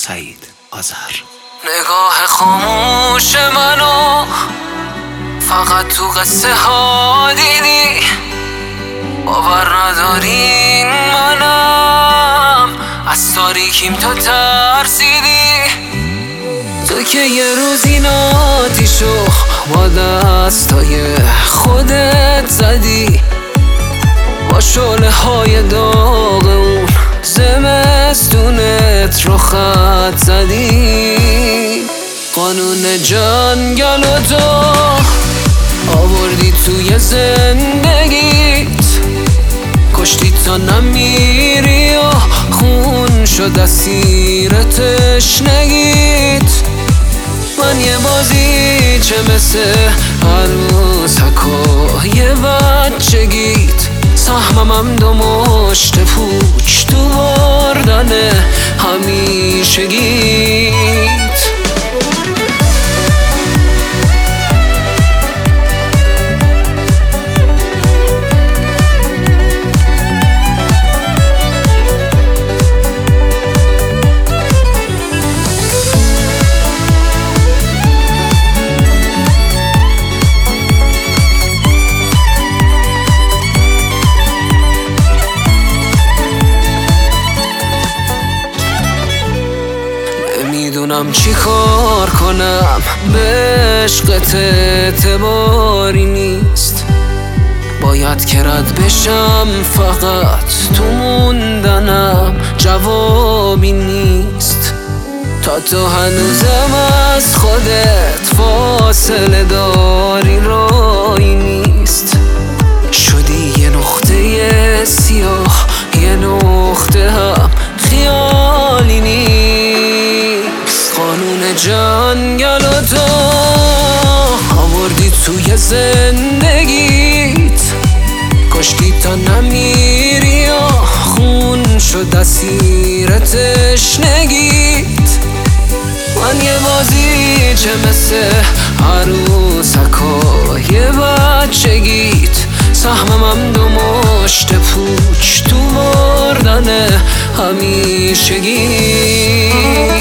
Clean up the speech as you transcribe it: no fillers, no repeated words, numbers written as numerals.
سعید آذر. نگاه خاموش منو فقط تو قصه ها دیدی، باور ندارین منم از تاریکیم تو ترسیدی. تو که یه روز این آتیشو با دستای خودت زدی، با شعله های داغ اون زمستونت رو خط زدی. قانون جنگل و تو آوردی توی زندگیت، کشتی تا نمیری و خون شد اسیر تشنگیت. من یه بازیچه مثل عروسکای بچگیت، سهمم دو مشت پوچ تو بردن همیشگیت. نمیدونم چی کار کنم، به عشقت اعتباری نیست. باید که رد بشم، فقط تو موندنم جوابی نیست. تا تو هنوزم از خودت فاصله داری، رایی نیست. شدی یه نقطه سیاه، یه نقطه هم خیالی نیست. قانون جنگل و تو آوردی توی زندگیت، کشتی تا نمیری و خون شد اسیر تشنگیت. من یه بازیچه مثل عروسکای بچگیت، سهمم دو مشت پوچ تو بردن همیشگیت.